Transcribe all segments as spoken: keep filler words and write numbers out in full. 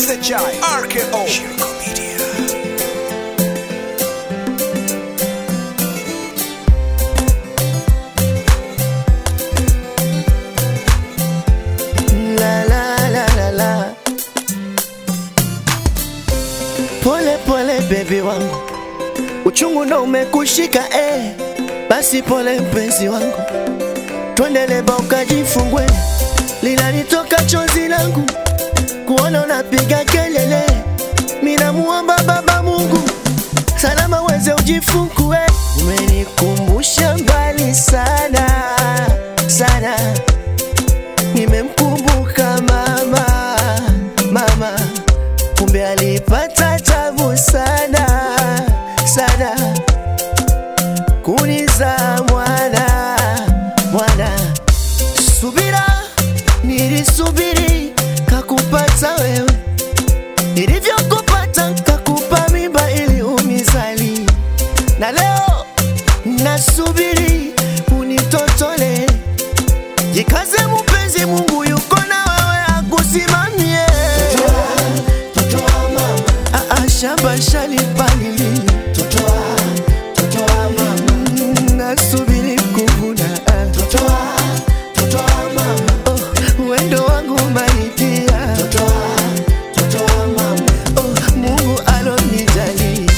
the Giant, R K O, Shirko Media. La la la la la. Pole pole baby wangu, uchungu ndo umekushika eh. Basi pole mpenzi wangu, twende leba ukajifungwe. Linalitoka chozi langu kuona unapiga kelele. Mina muomba baba Mungu salama weze ujifungue. Umenikumbusha mbali sana sana, nimemkumbuka mama mama, kumbe alipata tabu sana sana kuniza mwana mwana. Subira nilisubiri kakupata wewe, nilivyokupata kakupa mimba ili unizali, na leo nasubiri unitotole. Jikaze mpenzi, Mungu yuko na wewe akusimamie. Totoa mama, ah shamba shalipalili. Totoa totoa mama, nasubiri kuvuna. Totoa totoa mama, oh wendo wangu maitia. Totoa totoa mama, oh Mungu alonijali.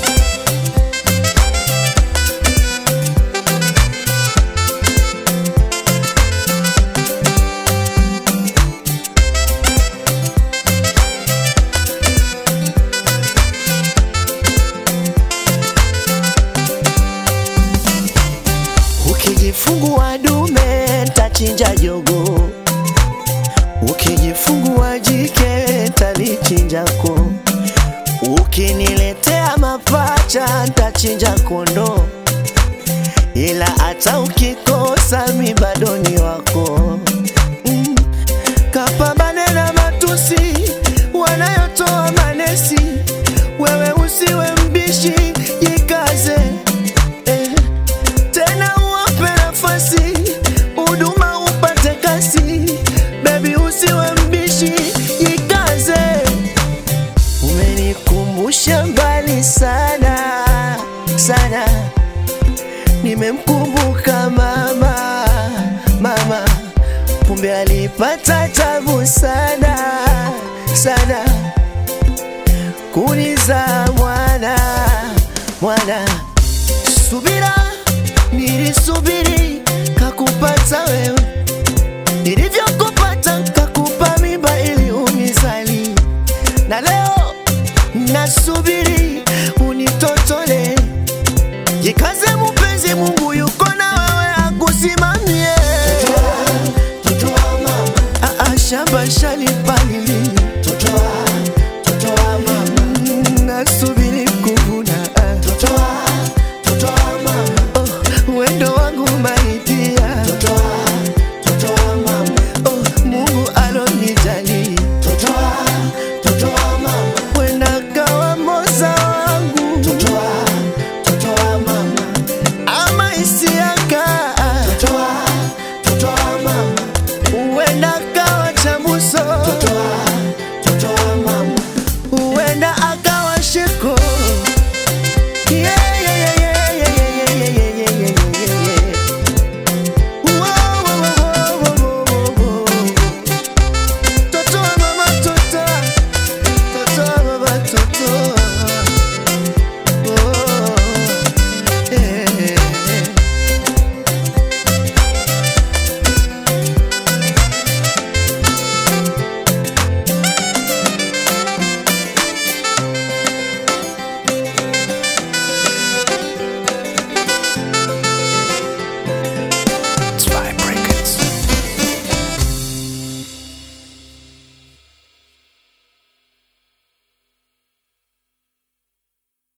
Ukijifungua dume tachinja jogo, ukijifungua jike talichinjako, ukiniletea mapacha tachinja kondo, ila hata ukikosa mi bado ni wako. mm. Kapambane na matusi wanayotoa manesi, wewe usiwe mbishi, jikaze eh. Tena uwape nafasi, huduma upate kasi. Baby usiwe mbishi, jikaze. Umenikumbusha mbali sana sana, nimemkumbuka mama mama, kumbe alipata tabu sana sana kuniza mwana mwana. Subira nilisubiri kakupata wewe,